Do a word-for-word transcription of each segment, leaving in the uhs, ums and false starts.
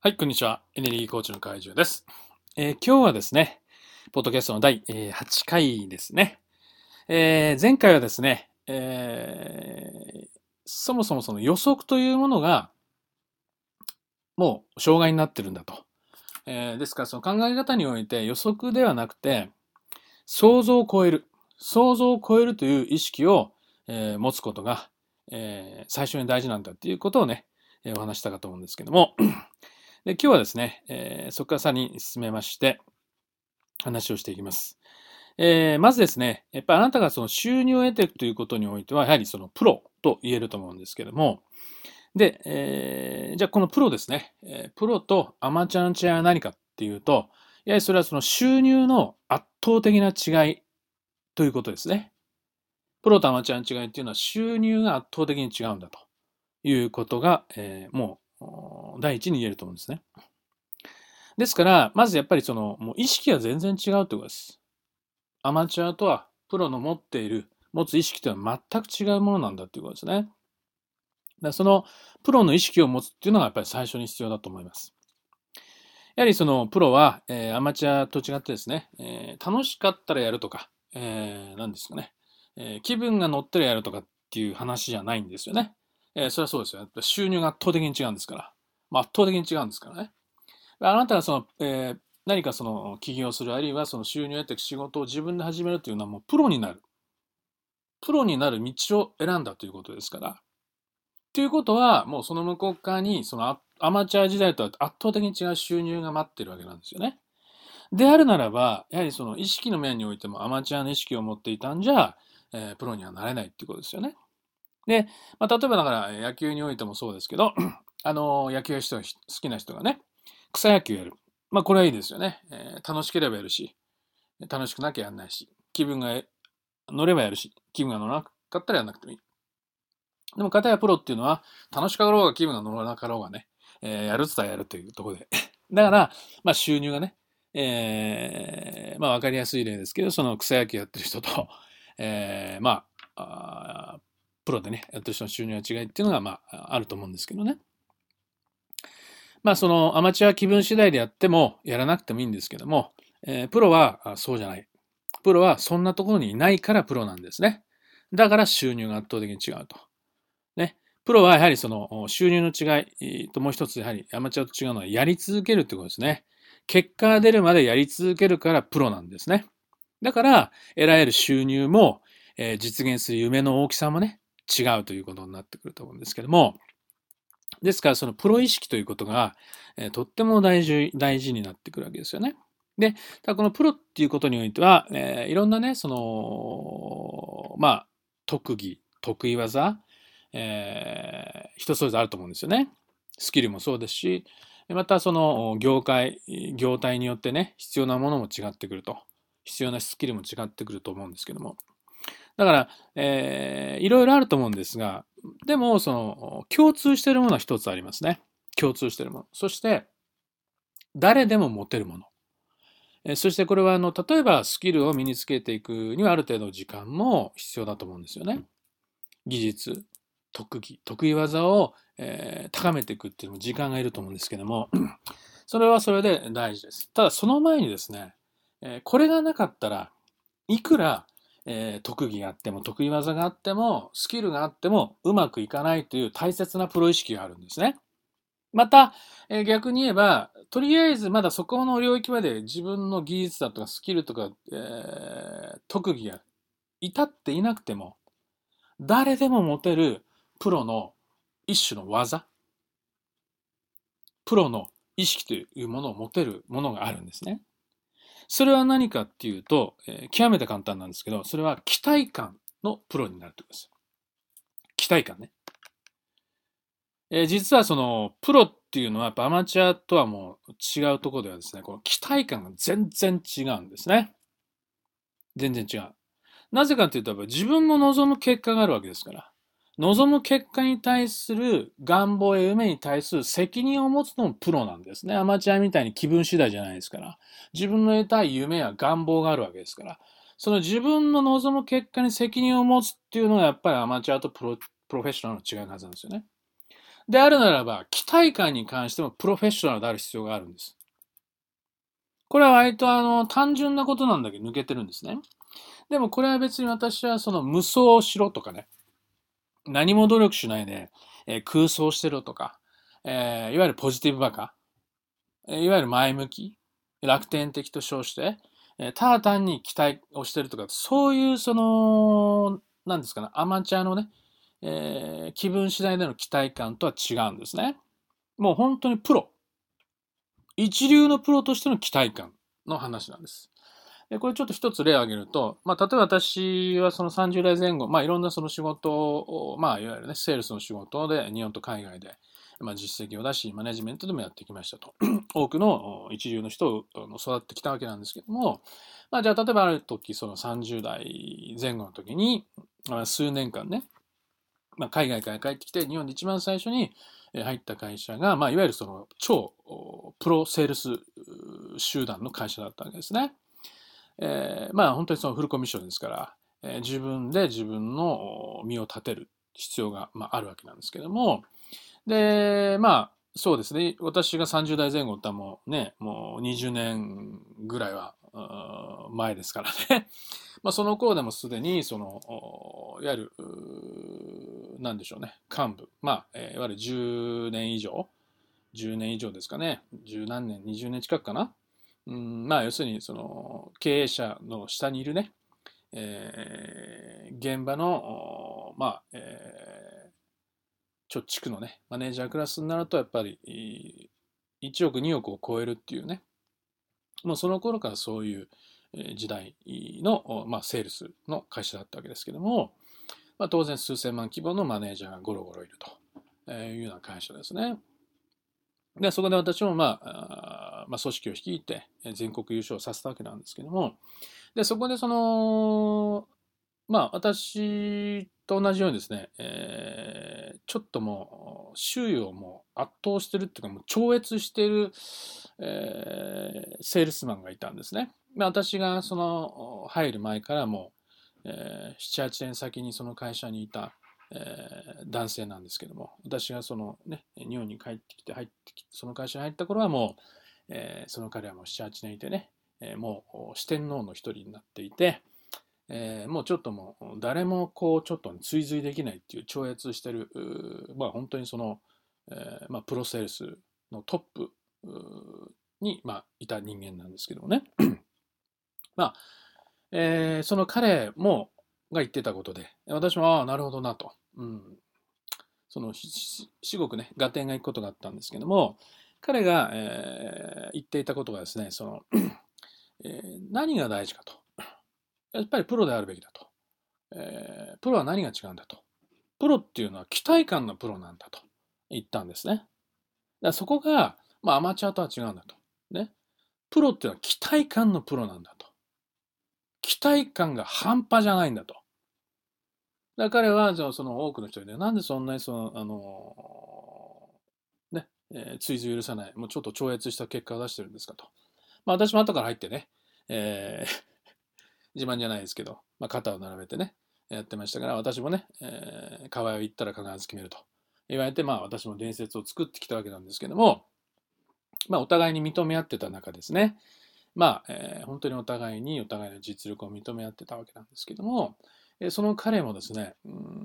はい、こんにちは。エネルギーコーチの海中です。えー今日はですね、ポッドキャストのだいえーはちかいですね。えー前回はですね、えーそもそもその予測というものがもう障害になってるんだと。えーですからその考え方において予測ではなくて、想像を超える。想像を超えるという意識を、えー持つことが、えー最初に大事なんだっていうことをね、えーお話したかと思うんですけども、で今日はですね、えーそこからさらに進めまして、話をしていきます。えーまずですね、やっぱりあなたがその収入を得ていくということにおいては、やはりそのプロと言えると思うんですけども、で、えーじゃあこのプロですね、えープロとアマチュアの違いは何かっていうと、やはりそれはその収入の圧倒的な違いということですね。プロとアマチュアの違いっていうのは収入が圧倒的に違うんだということが、えーもう第一に言えると思うんですね。ですから、まずやっぱりその、もう意識が全然違うということです。アマチュアとはプロの持っている、持つ意識というのは全く違うものなんだということですね。だからそのプロの意識を持つっていうのがやっぱり最初に必要だと思います。やはりそのプロは、えーアマチュアと違ってですね、えー楽しかったらやるとか、えー、何ですかね、えー気分が乗ってらやるとかっていう話じゃないんですよね。えーそれはそうですよ。やっぱ収入が圧倒的に違うんですから。まあ、圧倒的に違うんですからね。あなたがその、えー何かその起業する、あるいはその収入を得ていく仕事を自分で始めるというのはもうプロになる。プロになる道を選んだということですから。ということは、もうその向こう側に、そのアアマチュア時代とは圧倒的に違う収入が待ってるわけなんですよね。であるならば、やはりその意識の面においてもアマチュアの意識を持っていたんじゃ、えープロにはなれないっていうことですよね。で、まあ、例えばだから野球においてもそうですけど、あの野球人好きな人がね、草野球やる。まあこれはいいですよね。えー楽しければやるし、楽しくなきゃやんないし、気分が乗ればやるし、気分が乗らなかったらやんなくてもいい。でも、片やプロっていうのは、楽しかろうが気分が乗らなかろうがね、えーやるって言ったらやるというところで。だから、まあ収入がね、えーまあわかりやすい例ですけど、その草野球やってる人と、えーまああプロでね、やってる人の収入の違いっていうのが、まあ、あると思うんですけどね。まあ、そのアマチュア気分次第でやっても、やらなくてもいいんですけども、えープロはあそうじゃない。プロはそんなところにいないからプロなんですね。だから収入が圧倒的に違うと。ね。プロはやはりその収入の違いともう一つやはりアマチュアと違うのはやり続けるってことですね。結果が出るまでやり続けるからプロなんですね。だから得られる収入も、えー実現する夢の大きさもね、違うということになってくると思うんですけども、ですからそのプロ意識ということが、えーとっても大事、大事になってくるわけですよね。で、ただこのプロっていうことにおいては、えーいろんなね、その、まあ、特技、得意技、えー人それぞれあると思うんですよね。スキルもそうですし、またその業界、業態によってね、必要なものも違ってくると。必要なスキルも違ってくると思うんですけども。だから、えーいろいろあると思うんですが、でも、その、共通しているものは一つありますね。共通しているもの。そして、誰でも持てるもの。えそしてこれはあの例えばスキルを身につけていくにはある程度時間も必要だと思うんですよね。技術、特技、得意技を、えー高めていくっていうのも時間がいると思うんですけども、それはそれで大事です。ただその前にですね、えーこれがなかったらいくら、えー特技があっても得意技があってもスキルがあってもうまくいかないという大切なプロ意識があるんですね。また、えー逆に言えば、とりあえずまだそこの領域まで自分の技術だとかスキルとか、えー特技が至っていなくても、誰でも持てるプロの一種の技、プロの意識というものを持てるものがあるんですね。それは何かっていうと、えー極めて簡単なんですけど、それは期待感のプロになるということです。期待感ね。えー実はその、プロっていうのはやっぱアマチュアとはもう違うところではですね、この期待感が全然違うんですね。全然違う。なぜかというと、やっぱ自分の望む結果があるわけですから。望む結果に対する願望や夢に対する責任を持つのもプロなんですね。アマチュアみたいに気分次第じゃないですから。自分の得たい夢や願望があるわけですから。その自分の望む結果に責任を持つっていうのがやっぱりアマチュアとプロプロフェッショナルの違いのはずなんですよね。 であるならば、期待感に関してもプロフェッショナルである必要があるんです。これは割とあの、単純なことなんだけど抜けてるんですね。でもこれは別に私はその無双しろとかね、何も努力しないで、えー空想してろとか、えーいわゆるポジティブバカ、えーいわゆる前向き、楽天的と称して、えーただ単に期待をしてるとか、そういうその、なんですかね、アマチュアのね、えー気分次第での期待感とは違うんですね。もう本当にプロ。一流のプロとしての期待感の話なんです。で、これちょっと一つ例を挙げると、まあ、例えば私はそのさんじゅう代前後、まあ、いろんなその仕事を、まあ、いわゆるね、セールスの仕事で日本と海外で、まあ、実績を出し、マネジメントでもやってきましたと。多くの一流の人を育ってきたわけなんですけども、まあ、じゃあ例えばある時、そのさんじゅう代前後の時に、まあ、数年間ね、まあ、海外から帰ってきて、日本で一番最初に入った会社が、まあ、いわゆるその超プロセールス集団の会社だったわけですね。えーまあ本当にそのフルコミッションですから、えー自分で自分の身を立てる必要が、まあ、あるわけなんですけども、で、まあ、そうですね。私がさんじゅう代前後ってもうね、もうにじゅうねんぐらいは前ですからね。まあその頃でもすでに、その、いわゆる、なんでしょうね、幹部、まあ、えーいわゆるじゅうねん以上、じゅうねん以上ですかね、じゅう何年、にじゅうねん近くかな。うん、まあ要するに、その、経営者の下にいるね、えー現場の、まあ、えー、貯蓄のね、マネージャークラスになると、やっぱり、いちおく、におくを超えるっていうね、もうその頃からそういう時代の、まあ、セールスの会社だったわけですけども、まあ、当然数千万規模のマネージャーがゴロゴロいるというような会社ですね。で、そこで私も、まあ、まあ、組織を率いて全国優勝させたわけなんですけども、で、そこでその、まあ、私と同じようにですね、えーちょっともう、周囲をもう圧倒してるっていうか、もう超越している、えーセールスマンがいたんですね。まあ、私がその、入る前からもう、えー、なな、はちねん先にその会社にいた、えー男性なんですけども、私がそのね、日本に帰ってきて、入ってきて、その会社に入った頃はもう、えーその彼はもうなな、はちねんいてね、えーもう四天王の一人になっていて、えーもうちょっともう誰もこうちょっと追随できないっていう超越してる、まあ本当にその、えーまあプロセールスのトップに、まあ、いた人間なんですけどもね。まあ、えーその彼も、が言ってたことで、私も、ああ、なるほどなと。うん。その、至極ね、合点がいくことがあったんですけども、彼が、えー言っていたことがですね、その、えー何が大事かと。やっぱりプロであるべきだと。えープロは何が違うんだと。プロっていうのは期待感のプロなんだと言ったんですね。だからそこが、まあ、アマチュアとは違うんだと。ね。プロっていうのは期待感のプロなんだと。期待感が半端じゃないんだと。だから彼は、じゃあその多くの人で、なんでそんなにその、あのね、えー追随許さない、もうちょっと超越した結果を出してるんですかと。まあ私も後から入ってね、えー自慢じゃないですけど、まあ、肩を並べてね、やってましたから、私もね、えー、河合を行ったら必ず決めると言われて、まあ私も伝説を作ってきたわけなんですけども、まあお互いに認め合ってた中ですね、まあ、えー本当にお互いにお互いの実力を認め合ってたわけなんですけども、えーその彼もですね、うん、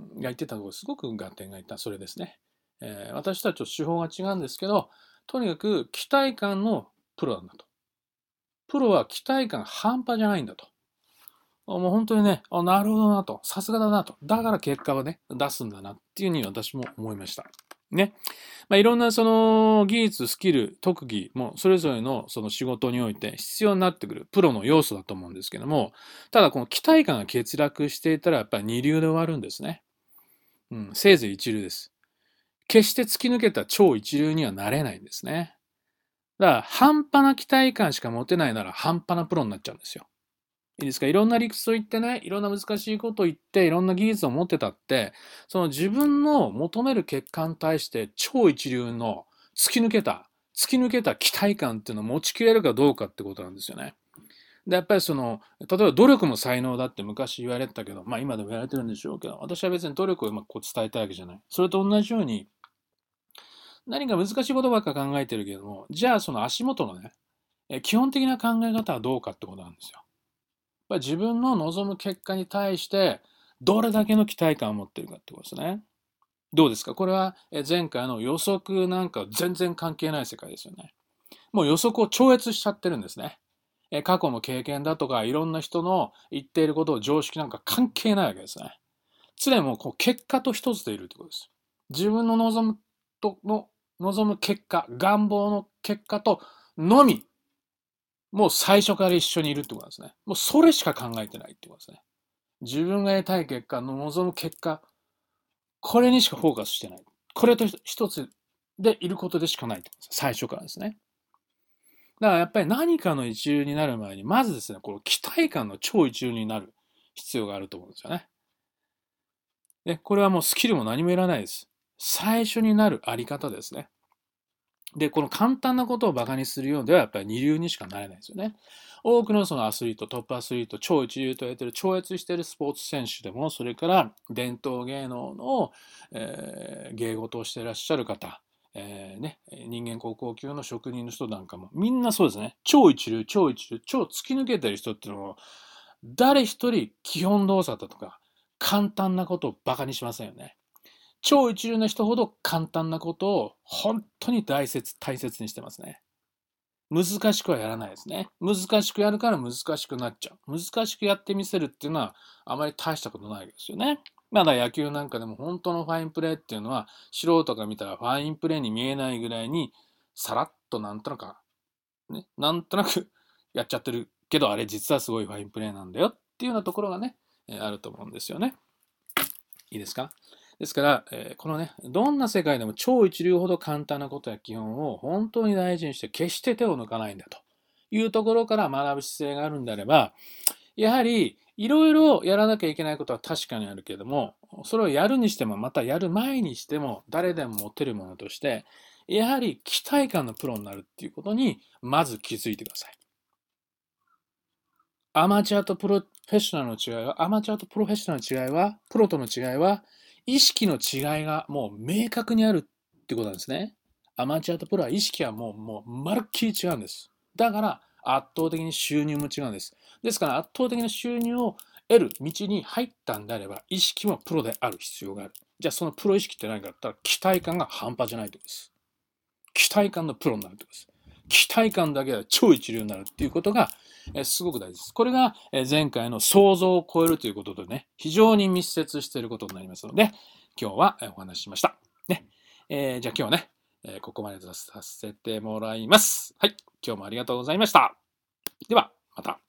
が言ってたところ、すごく合点がいった、それですね。えー私とはちょっと手法が違うんですけど、とにかく期待感のプロなんだと。プロは期待感半端じゃないんだと。もう本当にね、あ、なるほどなと。さすがだなと。だから結果をね、出すんだなっていうふうに私も思いました。ね。まあ、いろんなその技術、スキル、特技もそれぞれのその仕事において必要になってくるプロの要素だと思うんですけども、ただこの期待感が欠落していたらやっぱり二流で終わるんですね。うん、せいぜい一流です。決して突き抜けた超一流にはなれないんですね。だから半端な期待感しか持てないなら半端なプロになっちゃうんですよ。いいですか？いろんな理屈を言ってね、いろんな難しいことを言って、いろんな技術を持ってたって、その自分の求める結果に対して超一流の突き抜けた、突き抜けた期待感っていうのを持ちきれるかどうかってことなんですよね。で、やっぱりその、例えば努力も才能だって昔言われてたけど、まあ今でも言われてるんでしょうけど、私は別に努力をうまくこう伝えたいわけじゃない。それと同じように、 何か難しいことばっか考えてるけども、じゃあその足元のね、え基本的な考え方はどうかってことなんですよ。やっぱり自分の望む結果に対して、どれだけの期待感を持ってるかってことですね。どうですか？これはえ前回の予測なんか全然関係ない世界ですよね。もう予測を超越しちゃってるんですね。え過去の経験だとか、いろんな人の言っていることを常識なんか関係ないわけですね。常にもうこう結果と一つでいるってことです。自分の望むとの望む結果、願望の結果とのみ、もう最初から一緒にいるってことなんですね。もうそれしか考えてないってことですね。自分が得たい結果の望む結果、これにしかフォーカスしてない。これと一つでいることでしかないってことです。最初からですね。だからやっぱり何かの一流になる前に、まずですね、この期待感の超一流になる必要があると思うんですよね。で、これはもうスキルも何もいらないです。最初になるあり方ですね。で、この簡単なことをバカにするようではやっぱり二流にしかなれないですよね。多くのそのアスリート、トップアスリート、超一流と言われている超越しているスポーツ選手でも、それから伝統芸能の、えー芸事をしていらっしゃる方、えーね、人間国宝級の職人の人なんかも、みんなそうですね。超一流、超一流、超突き抜けてる人っていうのも、誰一人基本動作だとか、簡単なことをバカにしませんよね。超一流な人ほど簡単なことを本当に大切、大切にしてますね。難しくはやらないですね。難しくやるから難しくなっちゃう。難しくやってみせるっていうのはあまり大したことないですよね。まだ野球なんかでも本当のファインプレーっていうのは素人が見たらファインプレーに見えないぐらいにさらっとなんとなく、ね、なんとなくやっちゃってるけどあれ実はすごいファインプレーなんだよっていうようなところがね、あると思うんですよね。いいですか？ですから、えーこのね、どんな世界でも超一流ほど簡単なことや基本を本当に大事にして決して手を抜かないんだというところから学ぶ姿勢があるんであれば、やはりいろいろやらなきゃいけないことは確かにあるけれども、それをやるにしても、またやる前にしても、誰でも持てるものとして、やはり期待感のプロになるっていうことに、まず気づいてください。アマチュアとプロフェッショナルの違いは、アマチュアとプロフェッショナルの違いは、プロとの違いは、意識の違いがもう明確にあるってことなんですね。アマチュアとプロは意識はもう、もう、まるっきり違うんです。だから、圧倒的に収入も違うんです。ですから、圧倒的な収入を得る道に入ったんであれば、意識もプロである必要がある。じゃあ、そのプロ意識って何かって言ったら、期待感が半端じゃないってことです。期待感のプロになるってことです。期待感だけは超一流になるっていうことが、えすごく大事です。これが、え前回の想像を超えるということとね、非常に密接していることになりますので、今日はお話ししました。ね。えー、じゃあ今日はね、えここまでとさせてもらいます。はい。今日もありがとうございました。では、また。